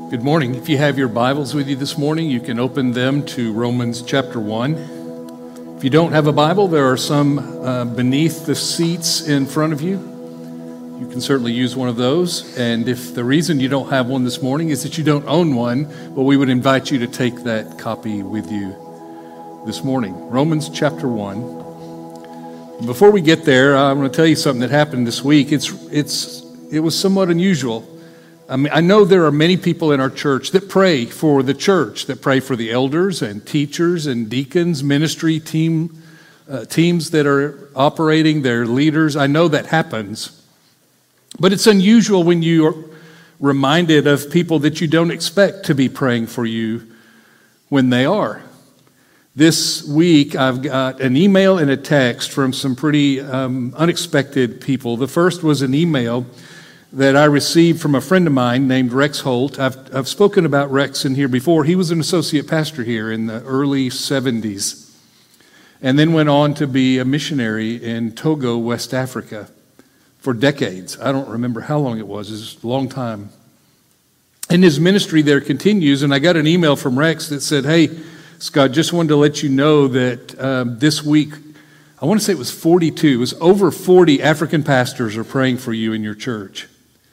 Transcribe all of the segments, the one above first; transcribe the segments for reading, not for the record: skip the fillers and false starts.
Good morning. If you have your Bibles with you this morning, you can open them to Romans chapter 1. If you don't have a Bible, there are some beneath the seats in front of you. You can certainly use one of those. And if the reason you don't have one this morning is that you don't own one, well, we would invite you to take that copy with you this morning. Romans chapter 1. Before we get there, I'm going to tell you something that happened this week. It was somewhat unusual. I know there are many people in our church that pray for the church, that pray for the elders and teachers and deacons, ministry teams that are operating, their leaders. I know that happens. But it's unusual when you are reminded of people that you don't expect to be praying for you when they are. This week, I've got an email and a text from some pretty unexpected people. The first was an email that I received from a friend of mine named Rex Holt. I've spoken about Rex in here before. He was an associate pastor here in the early 70s and then went on to be a missionary in Togo, West Africa for decades. I don't remember how long it was. It's a long time. And his ministry there continues, and I got an email from Rex that said, "Hey, Scott, just wanted to let you know that this week, I want to say it was 42, it was over 40 African pastors are praying for you in your church."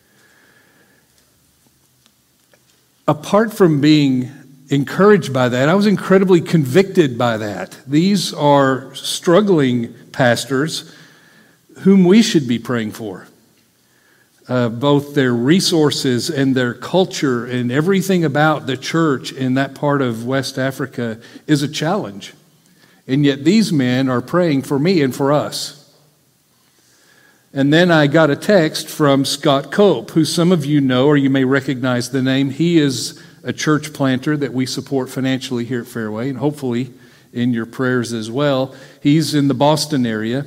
Apart from being encouraged by that, I was incredibly convicted by that. These are struggling pastors whom we should be praying for. Both their resources and their culture and everything about the church in that part of West Africa is a challenge. And yet these men are praying for me and for us. And then I got a text from Scott Cope, who some of you know, or you may recognize the name. He is a church planter that we support financially here at Fairway, and hopefully in your prayers as well. He's in the Boston area.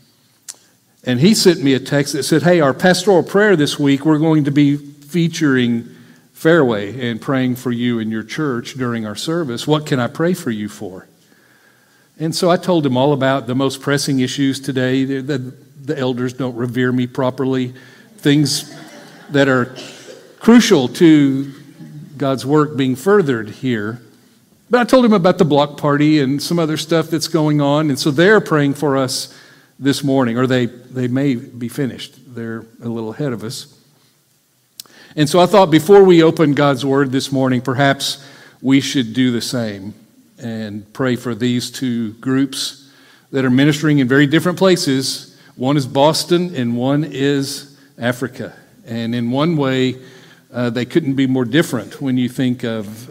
And he sent me a text that said, "Hey, our pastoral prayer this week, we're going to be featuring Fairway and praying for you in your church during our service. What can I pray for you for?" And so I told him all about the most pressing issues today. The elders don't revere me properly, things that are crucial to God's work being furthered here. But I told him about the block party and some other stuff that's going on. And so they're praying for us this morning, or they may be finished. They're a little ahead of us. And so I thought before we open God's Word this morning, perhaps we should do the same and pray for these two groups that are ministering in very different places. One is Boston and one is Africa. And in one way, they couldn't be more different when you think of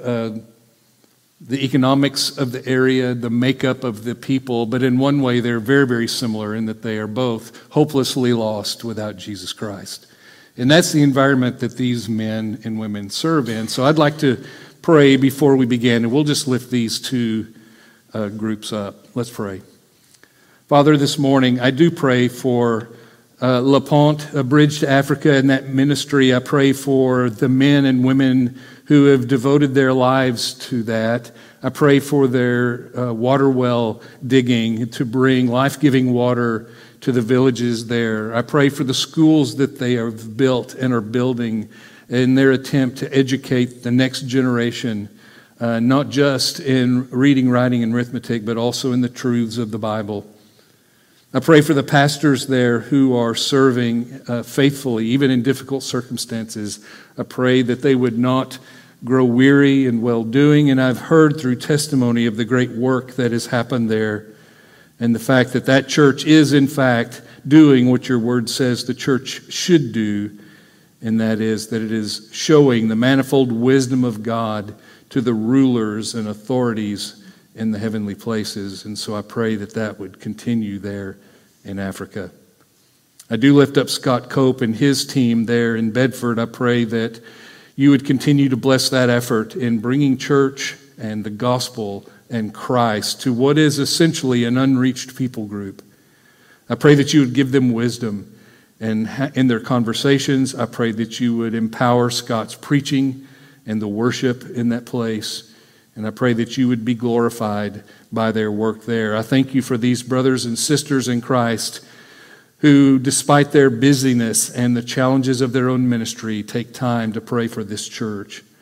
the economics of the area, the makeup of the people. But in one way, they're very, very similar in that they are both hopelessly lost without Jesus Christ. And that's the environment that these men and women serve in. So I'd like to pray before we begin, and we'll just lift these two groups up. Let's pray. Father, this morning, I do pray for La Ponte, a Bridge to Africa, and that ministry. I pray for the men and women who have devoted their lives to that. I pray for their water well digging to bring life-giving water to the villages there. I pray for the schools that they have built and are building in their attempt to educate the next generation, not just in reading, writing, and arithmetic, but also in the truths of the Bible. I pray for the pastors there who are serving faithfully, even in difficult circumstances. I pray that they would not grow weary in well-doing, and I've heard through testimony of the great work that has happened there and the fact that that church is, in fact, doing what your word says the church should do, and that is that it is showing the manifold wisdom of God to the rulers and authorities in the heavenly places. And so I pray that that would continue there in Africa. I do lift up Scott Cope and his team there in Bedford. I pray that you would continue to bless that effort in bringing church and the gospel and Christ to what is essentially an unreached people group. I pray that you would give them wisdom and in their conversations. I pray that you would empower Scott's preaching and the worship in that place. And I pray that you would be glorified by their work there. I thank you for these brothers and sisters in Christ who, despite their busyness and the challenges of their own ministry, take time to pray for this church.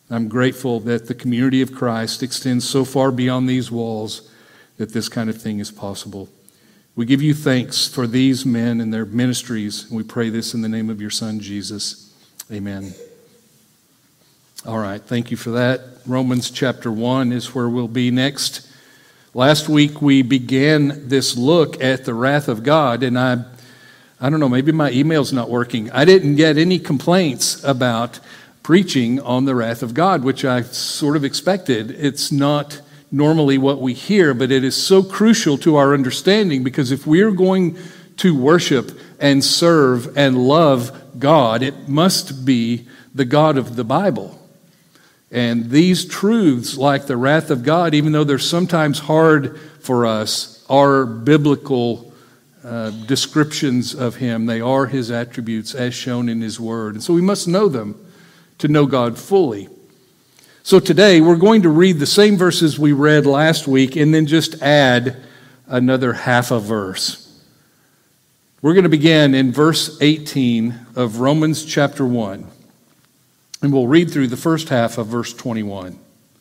I'm grateful that the community of Christ extends so far beyond these walls that this kind of thing is possible. We give you thanks for these men and their ministries. We pray this in the name of your Son, Jesus. Amen. All right, thank you for that. Romans chapter 1 is where we'll be next. Last week we began this look at the wrath of God, and I don't know, maybe my email's not working. I didn't get any complaints about preaching on the wrath of God, which I sort of expected. It's not normally what we hear, but it is so crucial to our understanding, because if we're going to worship and serve and love God, it must be the God of the Bible. And these truths, like the wrath of God, even though they're sometimes hard for us, are biblical descriptions of Him. They are His attributes as shown in His Word. And so we must know them to know God fully. So today we're going to read the same verses we read last week and then just add another half a verse. We're going to begin in verse 18 of Romans chapter 1. And we'll read through the first half of verse 21.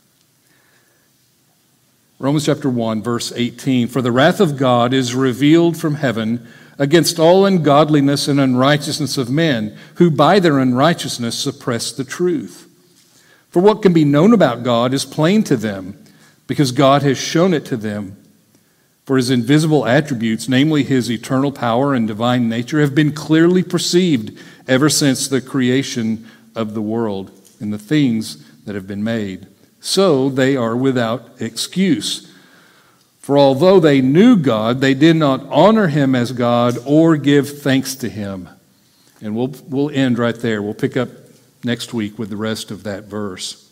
Romans chapter 1, verse 18. For the wrath of God is revealed from heaven against all ungodliness and unrighteousness of men, who by their unrighteousness suppress the truth. For what can be known about God is plain to them, because God has shown it to them. For His invisible attributes, namely His eternal power and divine nature, have been clearly perceived ever since the creation of the world and the things that have been made. So they are without excuse. For although they knew God, they did not honor Him as God or give thanks to Him. And we'll end right there. We'll pick up next week with the rest of that verse.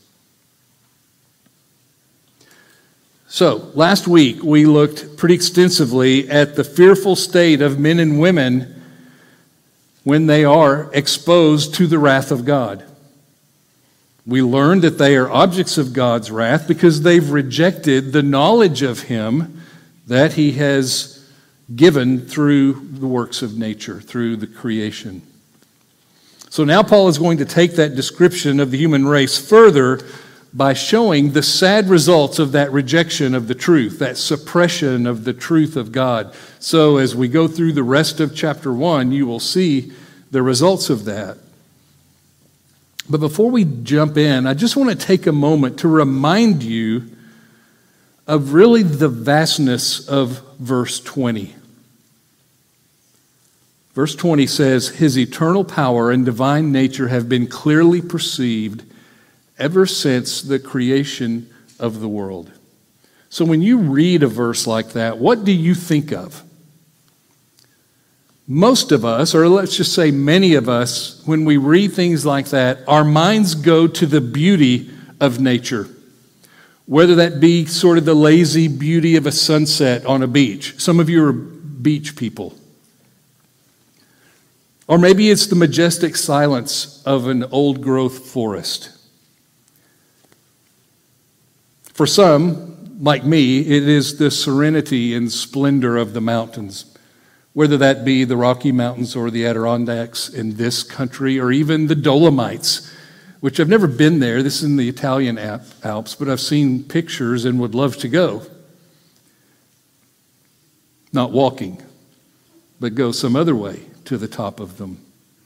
So, last week we looked pretty extensively at the fearful state of men and women when they are exposed to the wrath of God. We learned that they are objects of God's wrath because they've rejected the knowledge of Him that He has given through the works of nature, through the creation. So now Paul is going to take that description of the human race further by showing the sad results of that rejection of the truth, that suppression of the truth of God. So as we go through the rest of chapter 1, you will see the results of that. But before we jump in, I just want to take a moment to remind you of really the vastness of verse 20. Verse 20 says, His eternal power and divine nature have been clearly perceived ever since the creation of the world. So when you read a verse like that, what do you think of? Most of us, or let's just say many of us, when we read things like that, our minds go to the beauty of nature. Whether that be sort of the lazy beauty of a sunset on a beach. Some of you are beach people. Or maybe it's the majestic silence of an old-growth forest. For some, like me, it is the serenity and splendor of the mountains. Whether that be the Rocky Mountains or the Adirondacks in this country, or even the Dolomites, which I've never been there. This is in the Italian Alps, but I've seen pictures and would love to go. Not walking, but go some other way to the top of them.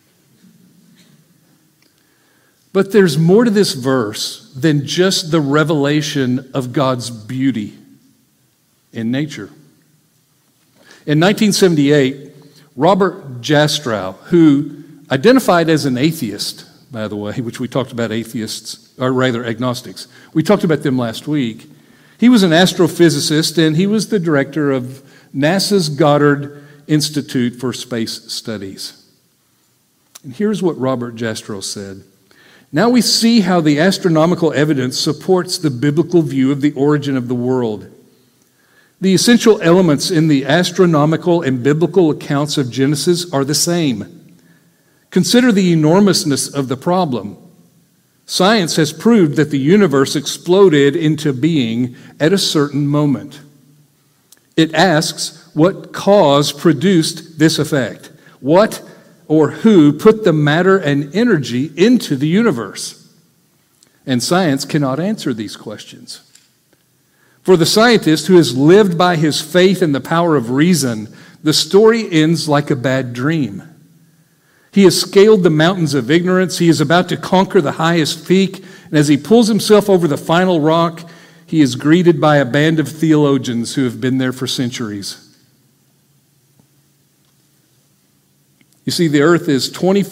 But there's more to this verse than just the revelation of God's beauty in nature. In 1978, Robert Jastrow, who identified as an atheist, by the way, which we talked about atheists, or rather agnostics. We talked about them last week. He was an astrophysicist, and he was the director of NASA's Goddard Institute for Space Studies. And here's what Robert Jastrow said. Now we see how the astronomical evidence supports the biblical view of the origin of the world. The essential elements in the astronomical and biblical accounts of Genesis are the same. Consider the enormousness of the problem. Science has proved that the universe exploded into being at a certain moment. It asks what cause produced this effect. What or who put the matter and energy into the universe? And science cannot answer these questions. For the scientist who has lived by his faith in the power of reason, the story ends like a bad dream. He has scaled the mountains of ignorance. He is about to conquer the highest peak. And as he pulls himself over the final rock, he is greeted by a band of theologians who have been there for centuries. You see, the earth is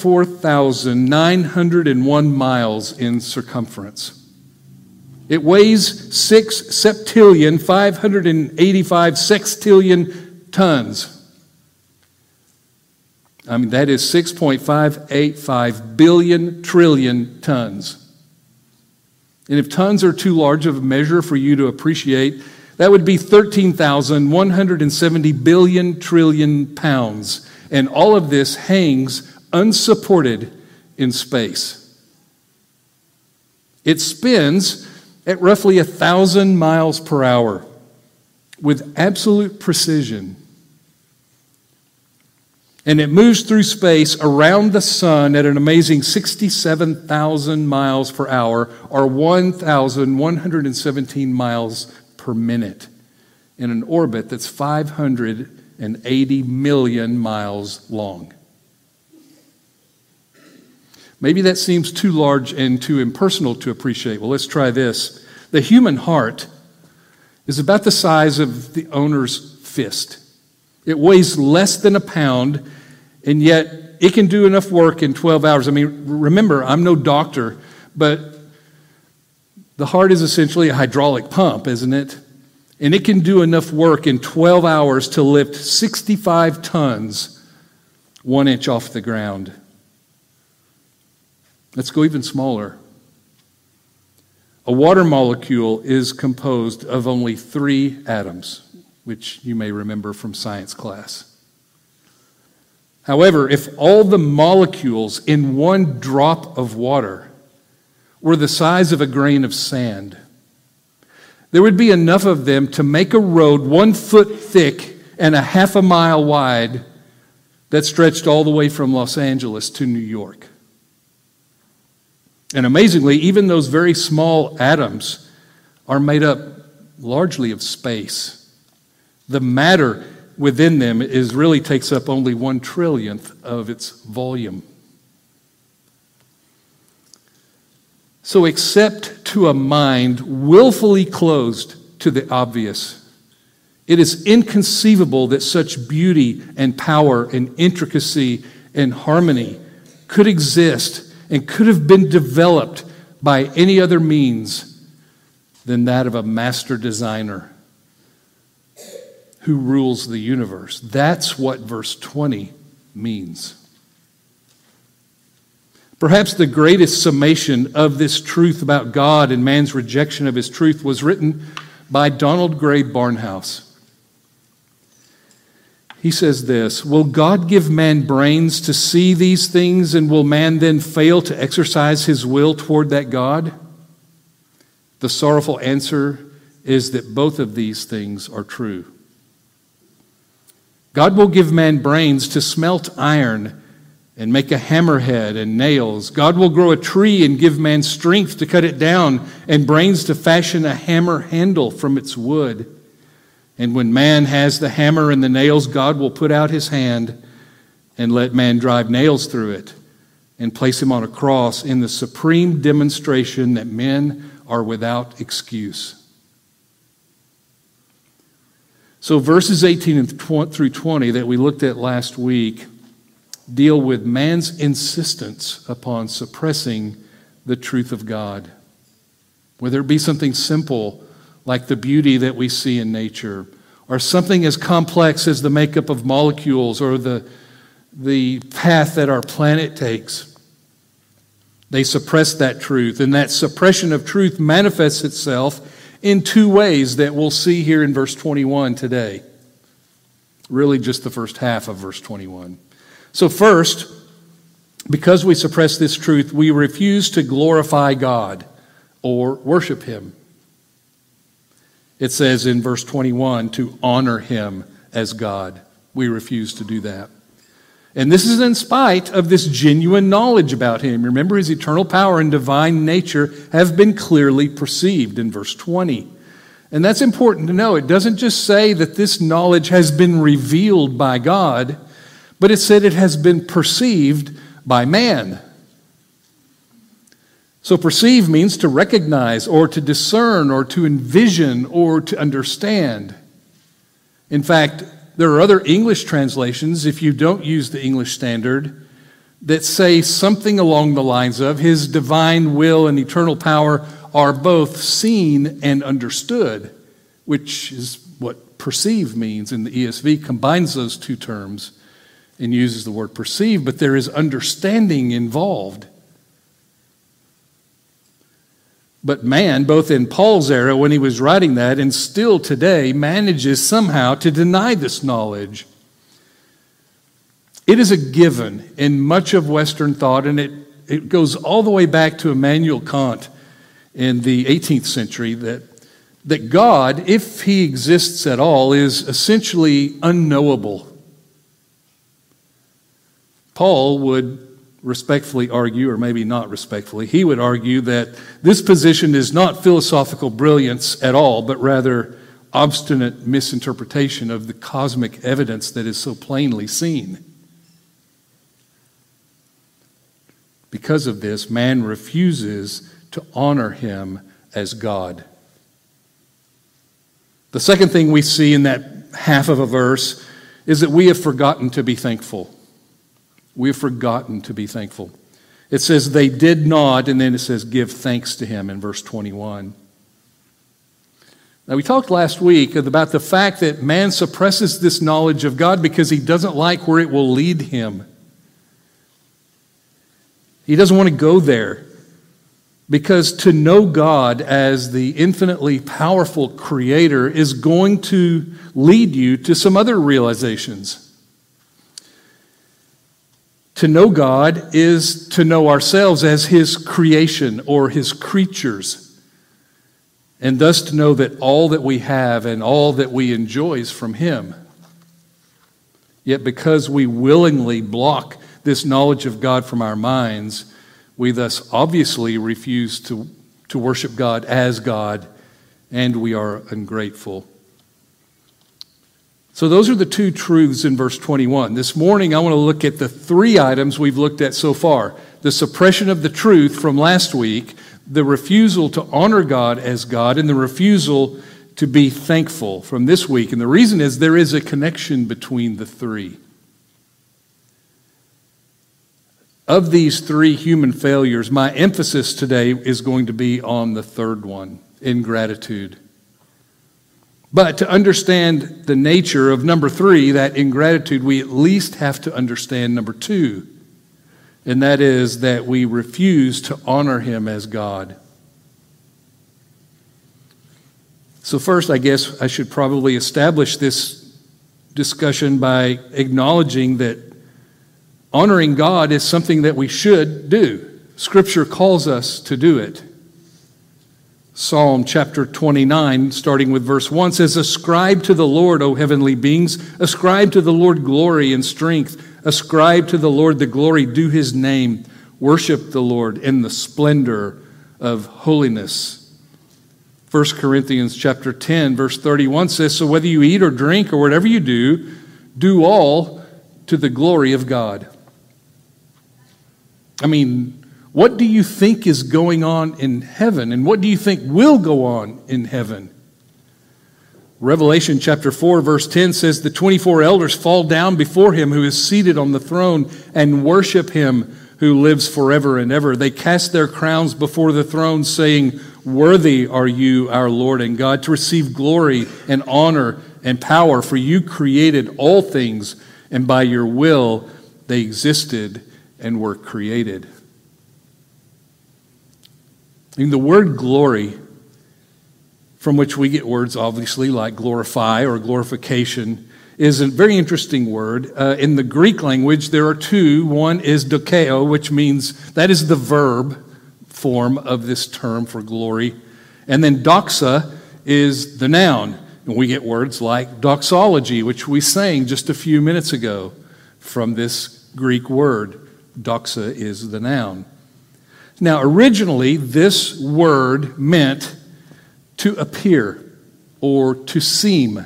24,901 miles in circumference. It weighs 6 septillion, 585 sextillion tons. I mean, that is 6.585 billion trillion tons. And if tons are too large of a measure for you to appreciate, that would be 13,170 billion trillion pounds. And all of this hangs unsupported in space. It spins at roughly 1,000 miles per hour with absolute precision. And it moves through space around the sun at an amazing 67,000 miles per hour, or 1,117 miles per minute, in an orbit that's 580 million miles long. Maybe that seems too large and too impersonal to appreciate. Well, let's try this. The human heart is about the size of the owner's fist. It weighs less than a pound, and yet it can do enough work in 12 hours. I mean, remember, I'm no doctor, but the heart is essentially a hydraulic pump, isn't it? And it can do enough work in 12 hours to lift 65 tons 1 inch off the ground. Let's go even smaller. A water molecule is composed of only 3 atoms, which you may remember from science class. However, if all the molecules in one drop of water were the size of a grain of sand, there would be enough of them to make a road 1 foot thick and a half a mile wide that stretched all the way from Los Angeles to New York. And amazingly, even those very small atoms are made up largely of space. The matter within them really takes up only 1/trillionth of its volume. So except to a mind willfully closed to the obvious, it is inconceivable that such beauty and power and intricacy and harmony could exist and could have been developed by any other means than that of a master designer who rules the universe. That's what verse 20 means. Perhaps the greatest summation of this truth about God and man's rejection of his truth was written by Donald Gray Barnhouse. He says this: will God give man brains to see these things, and will man then fail to exercise his will toward that God? The sorrowful answer is that both of these things are true. God will give man brains to smelt iron and make a hammerhead and nails. God will grow a tree and give man strength to cut it down, and brains to fashion a hammer handle from its wood. And when man has the hammer and the nails, God will put out his hand and let man drive nails through it and place him on a cross in the supreme demonstration that men are without excuse. So verses 18 through 20 that we looked at last week deal with man's insistence upon suppressing the truth of God. Whether it be something simple like the beauty that we see in nature, or something as complex as the makeup of molecules or the path that our planet takes. They suppress that truth, and that suppression of truth manifests itself in 2 ways that we'll see here in verse 21 today. Really just the first half of verse 21. So first, because we suppress this truth, we refuse to glorify God or worship him. It says in verse 21 to honor him as God. We refuse to do that. And this is in spite of this genuine knowledge about him. Remember, his eternal power and divine nature have been clearly perceived in verse 20. And that's important to know. It doesn't just say that this knowledge has been revealed by God, but it said it has been perceived by man. So perceive means to recognize or to discern or to envision or to understand. In fact, there are other English translations, if you don't use the English Standard, that say something along the lines of his divine will and eternal power are both seen and understood, which is what perceive means. And the ESV combines those two terms and uses the word perceive, but there is understanding involved. But man, both in Paul's era when he was writing that and still today, manages somehow to deny this knowledge. It is a given in much of Western thought, and it goes all the way back to Immanuel Kant in the 18th century, that God, if he exists at all, is essentially unknowable. Paul would respectfully argue, or maybe not respectfully, he would argue that this position is not philosophical brilliance at all, but rather obstinate misinterpretation of the cosmic evidence that is so plainly seen. Because of this, man refuses to honor him as God. The second thing we see in that half of a verse is that we have forgotten to be thankful. We have forgotten to be thankful. It says they did not, and then it says give thanks to him in verse 21. Now we talked last week about the fact that man suppresses this knowledge of God because he doesn't like where it will lead him. He doesn't want to go there. Because to know God as the infinitely powerful creator is going to lead you to some other realizations. To know God is to know ourselves as his creation or his creatures, and thus to know that all that we have and all that we enjoy is from him. Yet because we willingly block this knowledge of God from our minds, we thus obviously refuse to worship God as God, and we are ungrateful. So those are the two truths in verse 21. This morning I want to look at the three items we've looked at so far. The suppression of the truth from last week, the refusal to honor God as God, and the refusal to be thankful from this week. And the reason is there is a connection between the three. Of these three human failures, my emphasis today is going to be on the third one, ingratitude. But to understand the nature of number three, that ingratitude, we at least have to understand number two, and that is that we refuse to honor him as God. So first, I guess I should probably establish this discussion by acknowledging that honoring God is something that we should do. Scripture calls us to do it. Psalm chapter 29, starting with verse 1, says, "Ascribe to the Lord, O heavenly beings, ascribe to the Lord glory and strength. Ascribe to the Lord the glory due his name. Worship the Lord in the splendor of holiness." 1 Corinthians chapter 10, verse 31 says, "So whether you eat or drink or whatever you do all to the glory of God." I mean, what do you think is going on in heaven? And what do you think will go on in heaven? Revelation chapter 4, verse 10 says, "The 24 elders fall down before him who is seated on the throne and worship him who lives forever and ever. They cast their crowns before the throne, saying, 'Worthy are you, our Lord and God, to receive glory and honor and power, for you created all things, and by your will they existed and were created.'" And the word glory, from which we get words obviously like glorify or glorification, is a very interesting word. In the Greek language, there are two. One is dokeo, which means that is the verb form of this term for glory. And then doxa is the noun. And we get words like doxology, which we sang just a few minutes ago from this Greek word. Doxa is the noun. Now, originally, this word meant to appear or to seem.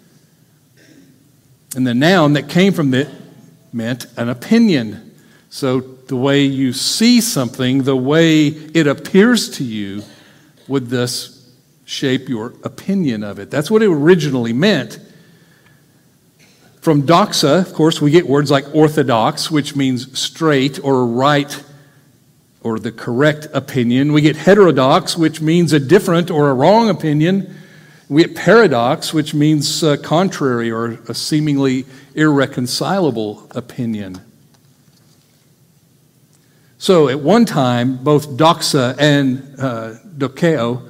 And the noun that came from it meant an opinion. So the way you see something, the way it appears to you, would thus shape your opinion of it. That's what it originally meant. From doxa, of course, we get words like orthodox, which means straight or right or the correct opinion. We get heterodox, which means a different or a wrong opinion. We get paradox, which means contrary or a seemingly irreconcilable opinion. So at one time, both doxa and dokeo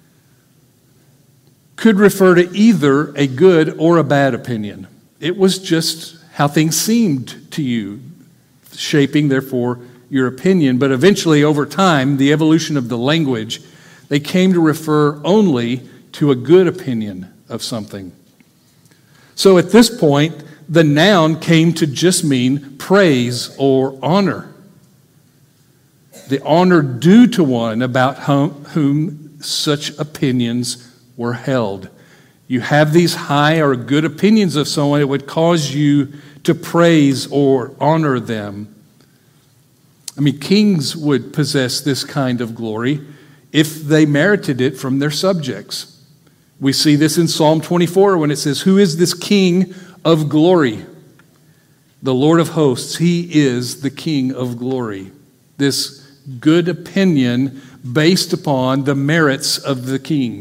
could refer to either a good or a bad opinion. It was just how things seemed to you, shaping, therefore, your opinion. But eventually, over time, the evolution of the language, they came to refer only to a good opinion of something. So at this point, the noun came to just mean praise or honor. The honor due to one about whom such opinions were held. You have these high or good opinions of someone, it would cause you to praise or honor them. I mean, kings would possess this kind of glory if they merited it from their subjects. We see this in Psalm 24 when it says, "Who is this King of glory? The Lord of hosts, he is the King of glory." This good opinion based upon the merits of the king.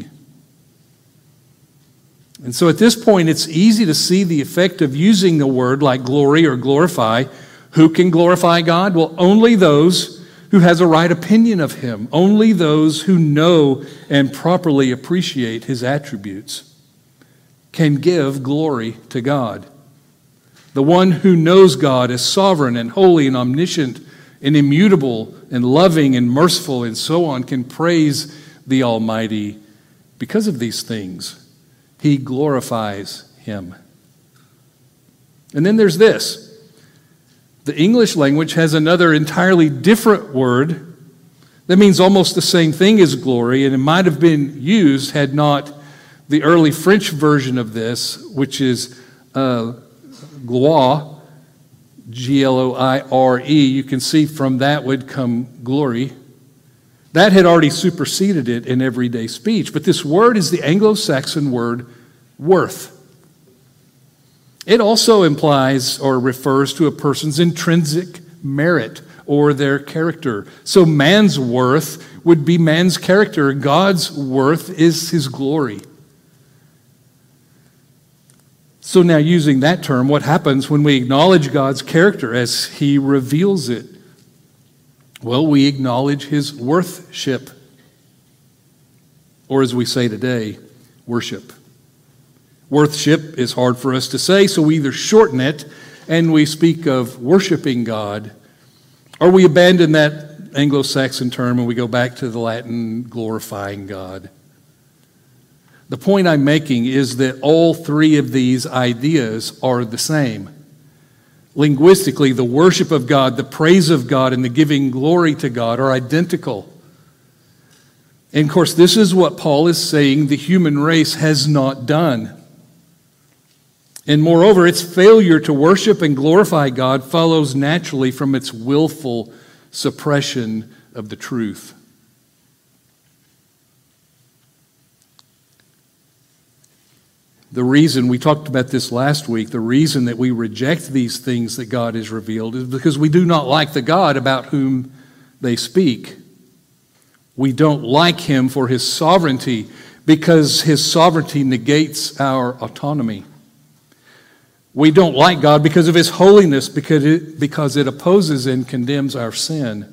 And so at this point, it's easy to see the effect of using a word like glory or glorify. Who can glorify God? Well, only those who has a right opinion of him. Only those who know and properly appreciate his attributes can give glory to God. The one who knows God as sovereign and holy and omniscient and immutable and loving and merciful and so on can praise the Almighty because of these things. He glorifies him. And then there's this. The English language has another entirely different word that means almost the same thing as glory, and it might have been used had not the early French version of this, which is gloire, Gloire. You can see from that would come glory. That had already superseded it in everyday speech. But this word is the Anglo-Saxon word worth. It also implies or refers to a person's intrinsic merit or their character. So man's worth would be man's character. God's worth is his glory. So now using that term, what happens when we acknowledge God's character as he reveals it? Well, we acknowledge his worthship. Or as we say today, worship. Worthship is hard for us to say, so we either shorten it and we speak of worshiping God, or we abandon that Anglo-Saxon term and we go back to the Latin glorifying God. The point I'm making is that all three of these ideas are the same. Linguistically, the worship of God, the praise of God, and the giving glory to God are identical. And of course, this is what Paul is saying the human race has not done. And moreover, its failure to worship and glorify God follows naturally from its willful suppression of the truth. The reason, we talked about this last week, the reason that we reject these things that God has revealed is because we do not like the God about whom they speak. We don't like him for his sovereignty because his sovereignty negates our autonomy. We don't like God because of his holiness, because it opposes and condemns our sin.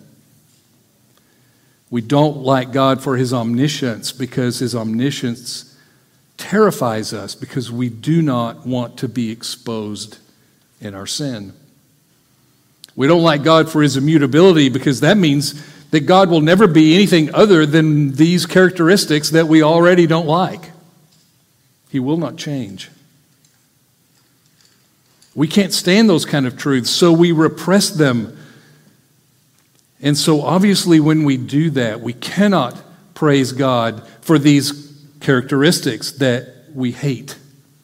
We don't like God for his omniscience because his omniscience terrifies us because we do not want to be exposed in our sin. We don't like God for his immutability because that means that God will never be anything other than these characteristics that we already don't like. He will not change. We can't stand those kind of truths, so we repress them. And so obviously when we do that, we cannot praise God for these characteristics that we hate.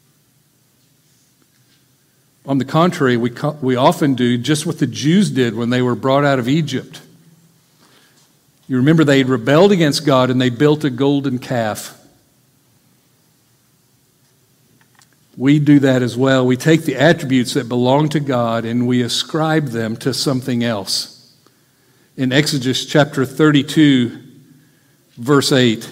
On the contrary, we often do just what the Jews did when they were brought out of Egypt. You remember they had rebelled against God and they built a golden calf. We do that as well. We take the attributes that belong to God and we ascribe them to something else. In Exodus chapter 32, verse 8,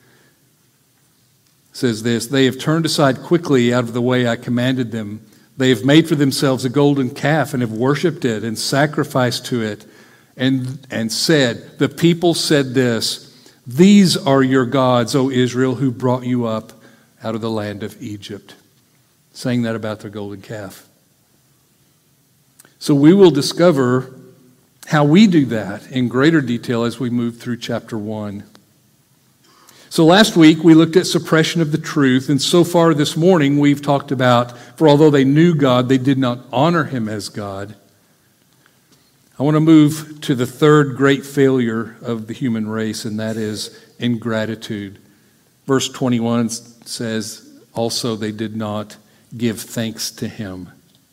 says this, "They have turned aside quickly out of the way I commanded them. They have made for themselves a golden calf and have worshipped it and sacrificed to it and said," the people said this, "These are your gods, O Israel, who brought you up out of the land of Egypt." Saying that about their golden calf. So we will discover how we do that in greater detail as we move through chapter 1. So last week we looked at suppression of the truth, and so far this morning we've talked about, for although they knew God, they did not honor him as God. I want to move to the third great failure of the human race, and that is ingratitude. Verse 21 says, also they did not give thanks to him.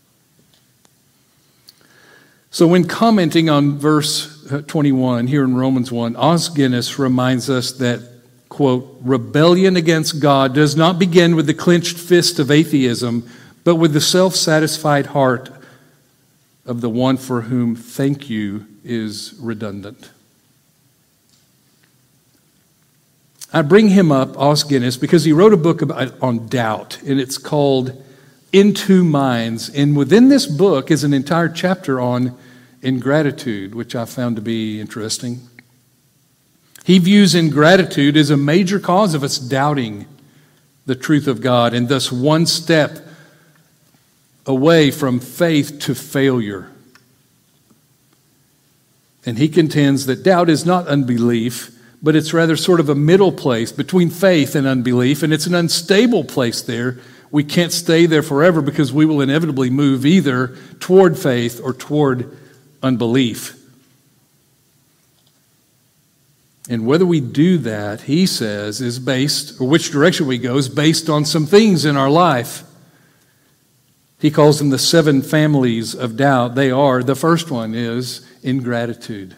So when commenting on verse 21 here in Romans 1, Os Guinness reminds us that, quote, rebellion against God does not begin with the clenched fist of atheism, but with the self-satisfied heart of the one for whom thank you is redundant. I bring him up, Os Guinness, because he wrote a book on doubt, and it's called In Two Minds. And within this book is an entire chapter on ingratitude, which I found to be interesting. He views ingratitude as a major cause of us doubting the truth of God, and thus one step away from faith to failure. And he contends that doubt is not unbelief, but it's rather sort of a middle place between faith and unbelief, and it's an unstable place there. We can't stay there forever because we will inevitably move either toward faith or toward unbelief. And whether we do that, he says, is based, or which direction we go, is based on some things in our life. He calls them the 7 families of doubt. They are, the first one is ingratitude.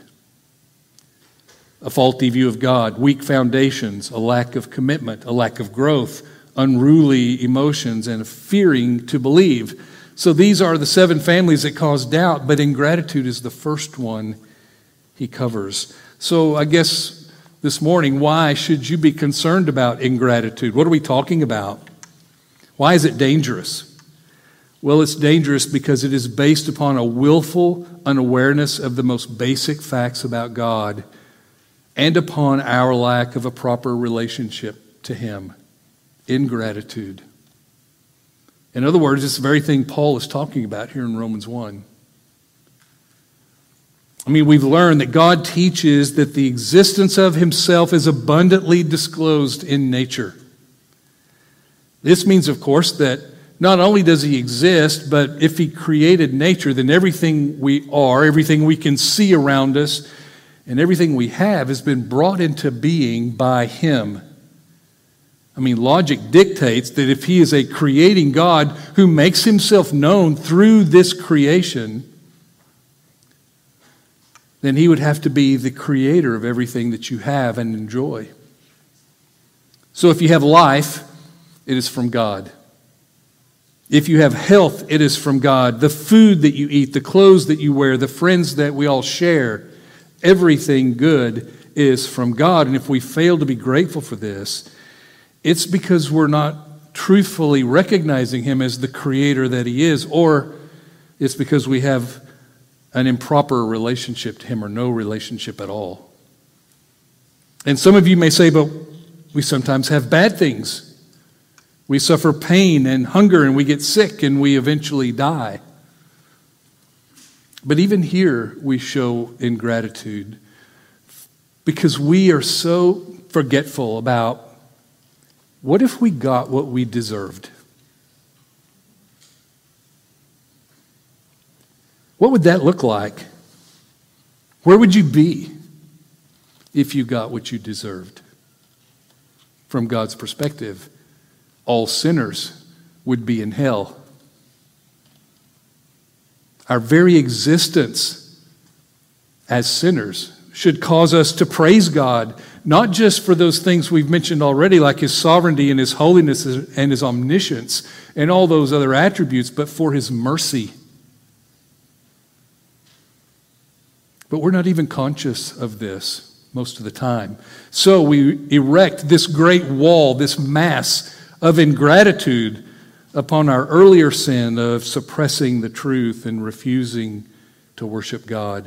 A faulty view of God, weak foundations, a lack of commitment, a lack of growth, unruly emotions, and a fearing to believe. So these are the 7 families that cause doubt, but ingratitude is the first one he covers. So I guess this morning, why should you be concerned about ingratitude? What are we talking about? Why is it dangerous? Well, it's dangerous because it is based upon a willful unawareness of the most basic facts about God and upon our lack of a proper relationship to him. Ingratitude. In other words, it's the very thing Paul is talking about here in Romans 1. I mean, we've learned that God teaches that the existence of himself is abundantly disclosed in nature. This means, of course, that not only does he exist, but if he created nature, then everything we are, everything we can see around us, and everything we have has been brought into being by him. I mean, logic dictates that if he is a creating God who makes himself known through this creation, then he would have to be the creator of everything that you have and enjoy. So if you have life, it is from God. If you have health, it is from God. The food that you eat, the clothes that you wear, the friends that we all share, everything good is from God. And if we fail to be grateful for this, it's because we're not truthfully recognizing him as the creator that he is, or it's because we have an improper relationship to him or no relationship at all. And some of you may say, but we sometimes have bad things. We suffer pain and hunger and we get sick and we eventually die. But even here we show ingratitude because we are so forgetful about what if we got what we deserved? What would that look like? Where would you be if you got what you deserved? From God's perspective, all sinners would be in hell. Our very existence as sinners should cause us to praise God, not just for those things we've mentioned already, like His sovereignty and His holiness and His omniscience and all those other attributes, but for His mercy. But we're not even conscious of this most of the time. So we erect this great wall, this mass of ingratitude upon our earlier sin of suppressing the truth and refusing to worship God.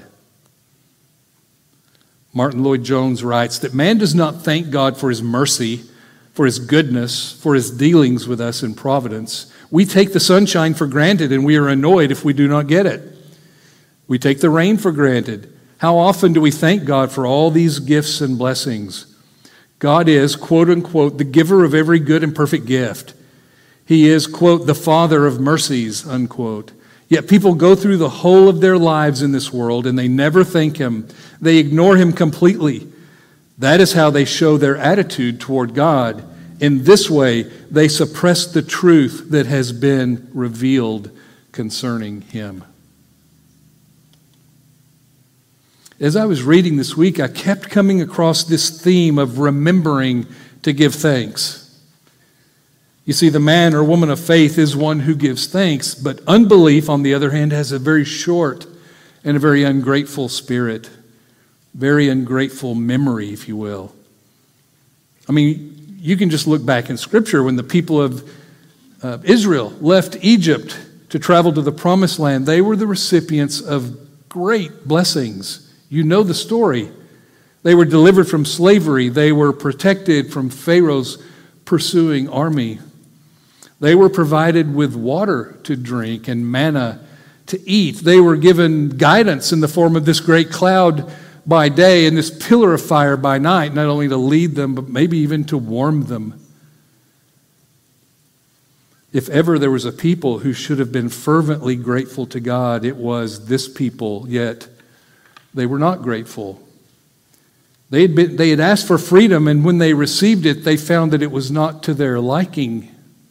Martin Lloyd-Jones writes that man does not thank God for His mercy, for His goodness, for His dealings with us in providence. We take the sunshine for granted, and we are annoyed if we do not get it. We take the rain for granted. How often do we thank God for all these gifts and blessings? God is, quote unquote, the giver of every good and perfect gift. He is, quote, the Father of mercies, unquote. Yet people go through the whole of their lives in this world and they never thank Him. They ignore Him completely. That is how they show their attitude toward God. In this way, they suppress the truth that has been revealed concerning Him. As I was reading this week, I kept coming across this theme of remembering to give thanks. You see, the man or woman of faith is one who gives thanks, but unbelief, on the other hand, has a very short and a very ungrateful spirit, very ungrateful memory, if you will. I mean, you can just look back in Scripture when the people of Israel left Egypt to travel to the Promised Land. They were the recipients of great blessings. You know the story. They were delivered from slavery. They were protected from Pharaoh's pursuing army. They were provided with water to drink and manna to eat. They were given guidance in the form of this great cloud by day and this pillar of fire by night, not only to lead them, but maybe even to warm them. If ever there was a people who should have been fervently grateful to God, it was this people, yet they were not grateful. They had asked for freedom, and when they received it, they found that it was not to their liking.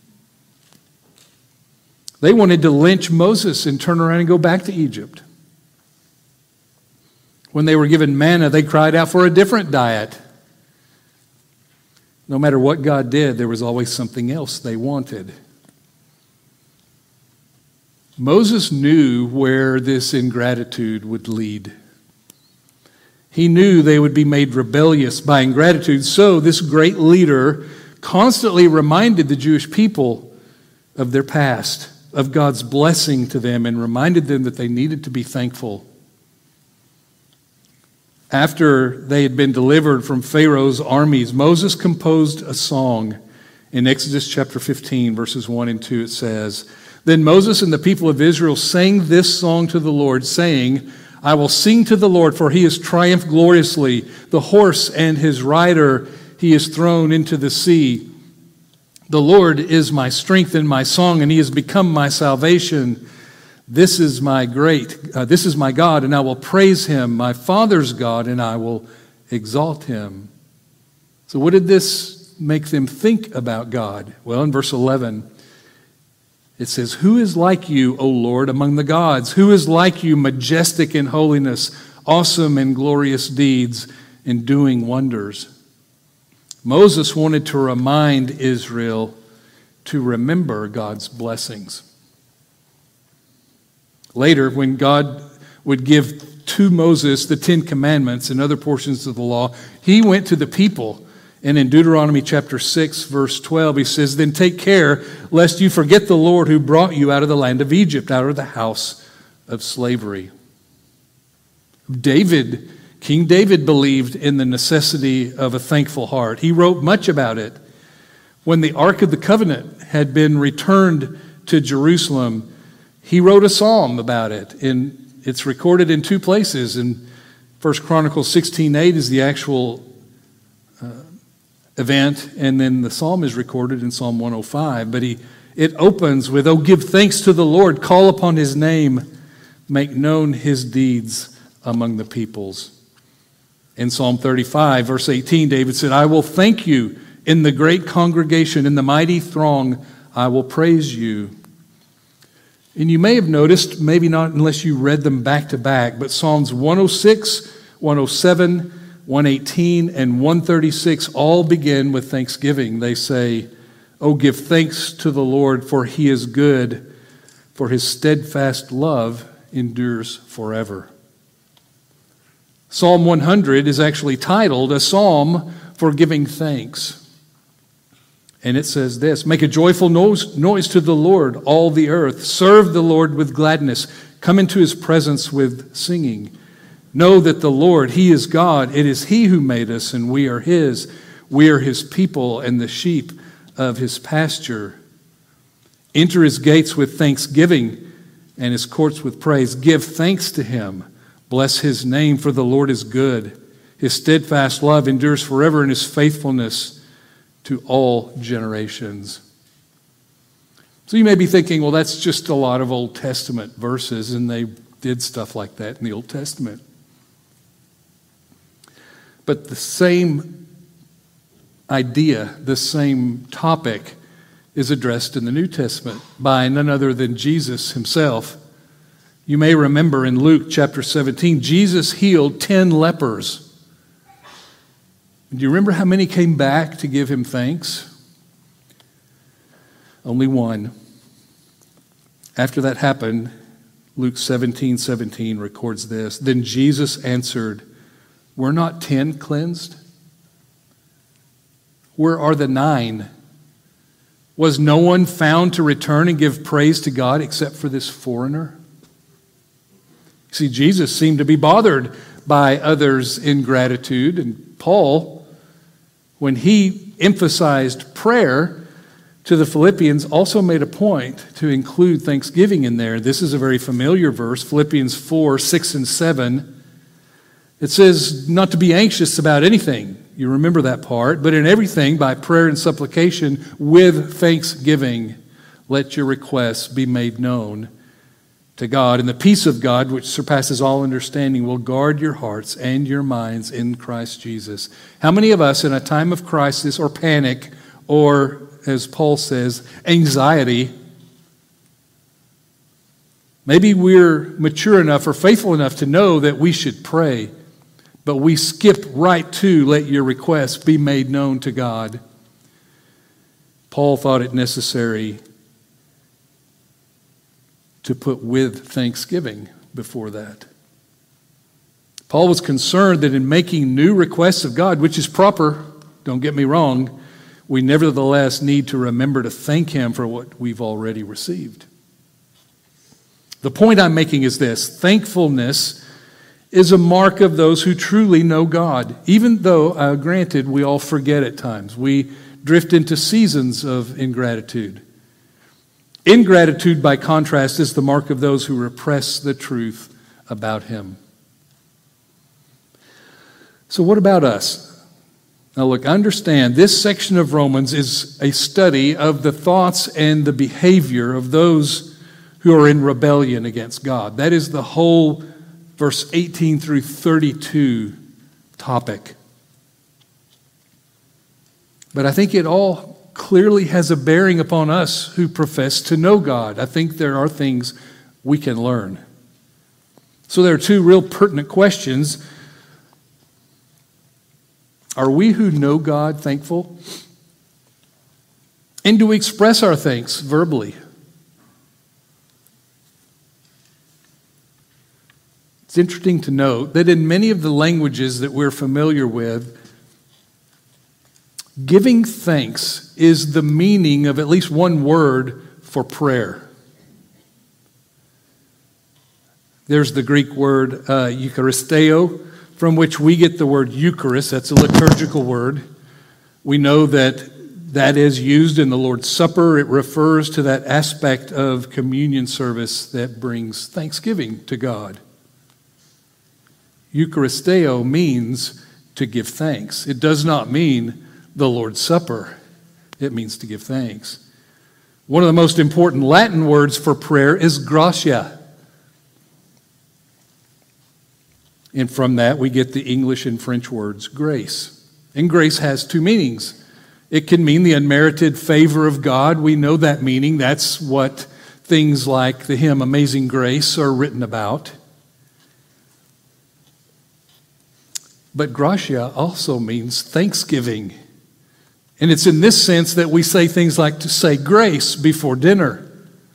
They wanted to lynch Moses and turn around and go back to Egypt. When they were given manna, they cried out for a different diet. No matter what God did, there was always something else they wanted. Moses knew where this ingratitude would lead. He knew they would be made rebellious by ingratitude. So this great leader constantly reminded the Jewish people of their past, of God's blessing to them, and reminded them that they needed to be thankful. After they had been delivered from Pharaoh's armies, Moses composed a song. In Exodus chapter 15, verses 1 and 2, it says, "Then Moses and the people of Israel sang this song to the Lord, saying, I will sing to the Lord, for He has triumphed gloriously. The horse and his rider He has thrown into the sea. The Lord is my strength and my song, and He has become my salvation. This is my God, and I will praise Him, my Father's God, and I will exalt Him." So what did this make them think about God? Well, in verse 11, it says, "Who is like you, O Lord, among the gods? Who is like you, majestic in holiness, awesome in glorious deeds, in doing wonders?" Moses wanted to remind Israel to remember God's blessings. Later, when God would give to Moses the 10 Commandments and other portions of the law, He went to the people. And in Deuteronomy chapter 6, verse 12, He says, "Then take care lest you forget the Lord who brought you out of the land of Egypt, out of the house of slavery." King David believed in the necessity of a thankful heart. He wrote much about it. When the Ark of the Covenant had been returned to Jerusalem, he wrote a psalm about it. And it's recorded in two places. In 1 Chronicles 16:8 is the actual event, and then the psalm is recorded in Psalm 105. But it opens with, "Oh, give thanks to the Lord, call upon His name, make known his deeds among the peoples. In Psalm 35, verse 18, David said, I will thank you in the great congregation, in the mighty throng, I will praise you. And you may have noticed, maybe not unless you read them back to back, but Psalms 106, 107, 118, and 136 all begin with thanksgiving. They say, Oh, give thanks to the Lord, for he is good, for his steadfast love endures forever. Psalm 100 is actually titled a psalm for giving thanks. And it says this, Make a joyful noise to the Lord, all the earth. Serve the Lord with gladness. Come into his presence with singing. Know that the Lord, he is God. It is he who made us, and we are his. We are his people and the sheep of his pasture. Enter his gates with thanksgiving and his courts with praise. Give thanks to him. Bless his name, for the Lord is good. His steadfast love endures forever, and his faithfulness to all generations. So you may be thinking, well, that's just a lot of Old Testament verses, and they did stuff like that in the Old Testament. But the same idea, the same topic is addressed in the New Testament by none other than Jesus himself. You may remember in Luke chapter 17, Jesus healed 10 lepers. Do you remember how many came back to give him thanks? Only one. After that happened, Luke 17:17 records this. Then Jesus answered, Were not 10 cleansed? Where are the 9? Was no one found to return and give praise to God except for this foreigner? See, Jesus seemed to be bothered by others' ingratitude, and Paul, when he emphasized prayer to the Philippians, also made a point to include thanksgiving in there. This is a very familiar verse, Philippians 4, 6, and 7. It says not to be anxious about anything. You remember that part. But in everything, by prayer and supplication, with thanksgiving, let your requests be made known to God. And the peace of God, which surpasses all understanding, will guard your hearts and your minds in Christ Jesus. How many of us in a time of crisis or panic or, as Paul says, anxiety, maybe we're mature enough or faithful enough to know that we should pray, but we skip right to let your requests be made known to God? Paul thought it necessary to put with thanksgiving before that. Paul was concerned that in making new requests of God, which is proper, don't get me wrong, we nevertheless need to remember to thank him for what we've already received. The point I'm making is this: thankfulness is a mark of those who truly know God, even though, granted, we all forget at times. We drift into seasons of ingratitude. Ingratitude, by contrast, is the mark of those who repress the truth about him. So what about us? Now look, understand, this section of Romans is a study of the thoughts and the behavior of those who are in rebellion against God. That is the whole verse 18 through 32 topic. But I think it all clearly has a bearing upon us who profess to know God. I think there are things we can learn. So there are two real pertinent questions. Are we who know God thankful? And do we express our thanks verbally? It's interesting to note that in many of the languages that we're familiar with, giving thanks is the meaning of at least one word for prayer. There's the Greek word Eucharisteo, from which we get the word Eucharist. That's a liturgical word. We know that that is used in the Lord's Supper. It refers to that aspect of communion service that brings thanksgiving to God. Eucharisteo means to give thanks. It does not mean the Lord's Supper. It means to give thanks. One of the most important Latin words for prayer is gratia. And from that, we get the English and French words grace. And grace has two meanings. It can mean the unmerited favor of God. We know that meaning. That's what things like the hymn Amazing Grace are written about. But gratia also means thanksgiving. And it's in this sense that we say things like to say grace before dinner.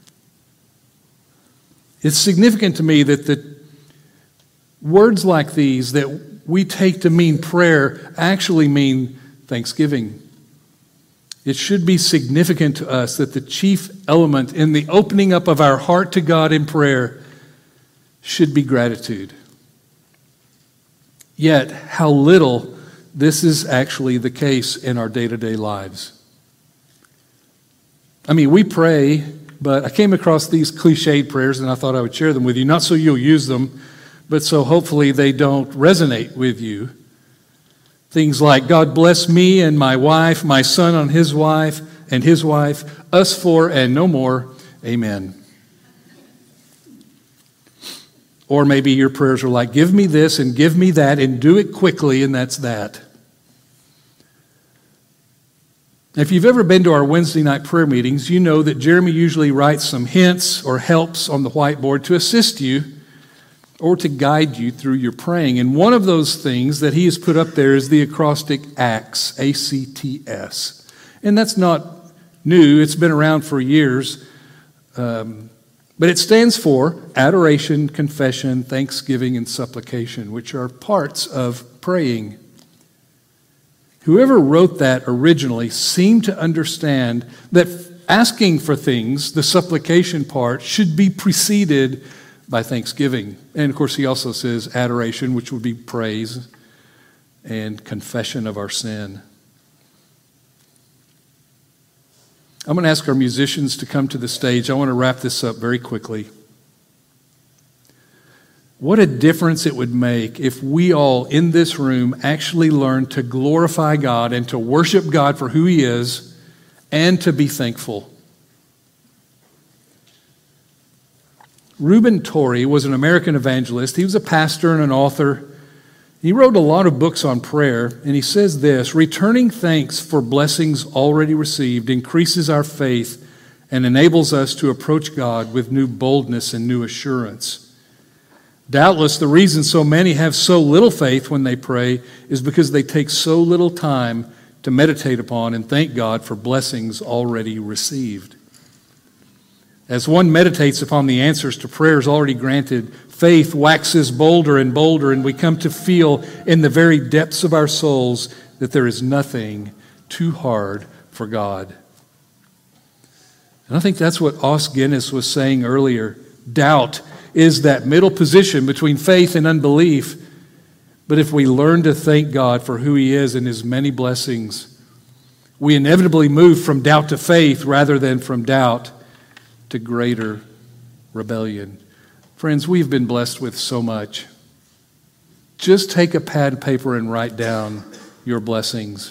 It's significant to me that the words like these that we take to mean prayer actually mean thanksgiving. It should be significant to us that the chief element in the opening up of our heart to God in prayer should be gratitude. Yet, how little this is actually the case in our day-to-day lives. I mean, we pray, but I came across these cliched prayers and I thought I would share them with you, not so you'll use them, but so hopefully they don't resonate with you. Things like, God bless me and my wife, my son and his wife, us four and no more, amen. Or maybe your prayers are like, give me this and give me that and do it quickly, and that's that. If you've ever been to our Wednesday night prayer meetings, you know that Jeremy usually writes some hints or helps on the whiteboard to assist you or to guide you through your praying. And one of those things that he has put up there is the acrostic ACTS, A-C-T-S. And that's not new. It's been around for years. But it stands for adoration, confession, thanksgiving, and supplication, which are parts of praying. Whoever wrote that originally seemed to understand that asking for things, the supplication part, should be preceded by thanksgiving. And of course, he also says adoration, which would be praise, and confession of our sin. I'm going to ask our musicians to come to the stage. I want to wrap this up very quickly. What a difference it would make if we all in this room actually learned to glorify God and to worship God for who He is and to be thankful. Reuben Torrey was an American evangelist. He was a pastor and an author. He wrote a lot of books on prayer, and he says this: returning thanks for blessings already received increases our faith and enables us to approach God with new boldness and new assurance. Doubtless, the reason so many have so little faith when they pray is because they take so little time to meditate upon and thank God for blessings already received. As one meditates upon the answers to prayers already granted, faith waxes bolder and bolder, and we come to feel in the very depths of our souls that there is nothing too hard for God. And I think that's what Os Guinness was saying earlier. Doubt is that middle position between faith and unbelief. But if we learn to thank God for who He is and His many blessings, we inevitably move from doubt to faith rather than from doubt to greater rebellion. Friends, we've been blessed with so much. Just take a pad and paper and write down your blessings,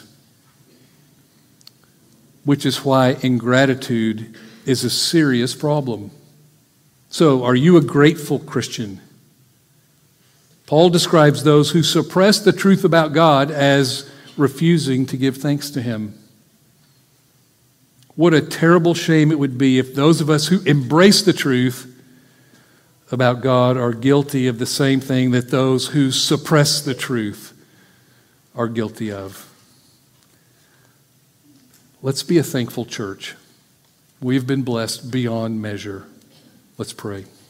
which is why ingratitude is a serious problem. So, are you a grateful Christian? Paul describes those who suppress the truth about God as refusing to give thanks to Him. What a terrible shame it would be if those of us who embrace the truth about God are guilty of the same thing that those who suppress the truth are guilty of. Let's be a thankful church. We've been blessed beyond measure. Let's pray.